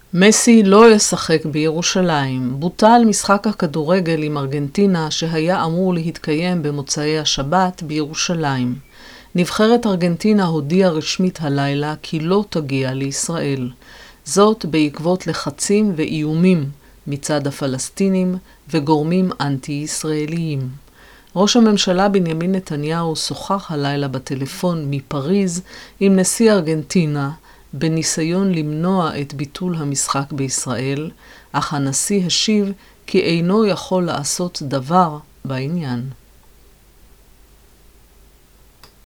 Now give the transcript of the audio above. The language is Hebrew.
מסי לא ישחק בירושלים. בוטל משחק הכדורגל עם ארגנטינה שהיה אמור להתקיים במוצאי השבת בירושלים. נבחרת ארגנטינה הודיעה רשמית הלילה כי לא תגיע לישראל. זאת בעקבות לחצים ואיומים מצד הפלסטינים וגורמים אנטי-ישראליים. ראש הממשלה בנימין נתניהו שוחח הלילה בטלפון מפריז עם נשיא ארגנטינה, בניסיון למנוע את ביטול המשחק בישראל, אך הנשיא השיב כי אינו יכול לעשות דבר בעניין.